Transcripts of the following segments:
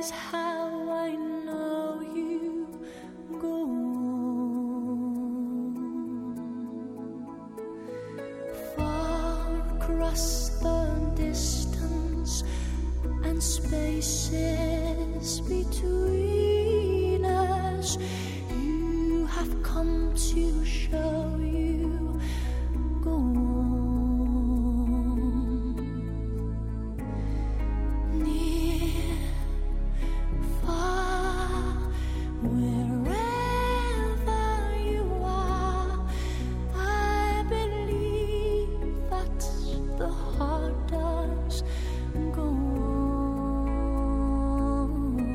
is how I know you go on. Far across the distance and spaces between us, you have come to show you go on. Near, far, wherever you are, I believe that the heart does go on.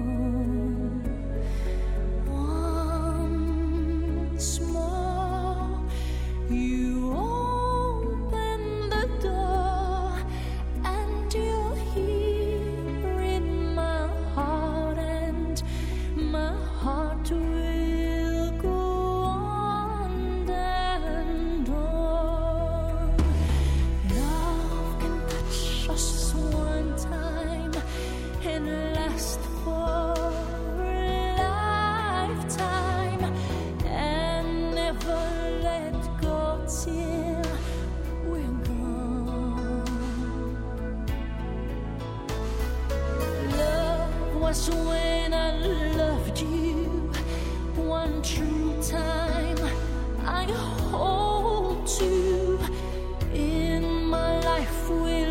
Once more, you open the door, and you're here in my heart, and my heart will go on and on. Love can touch us one time and last for a lifetime, and never let go till we're gone. Love was when I loved you one true time. I hold you in my life with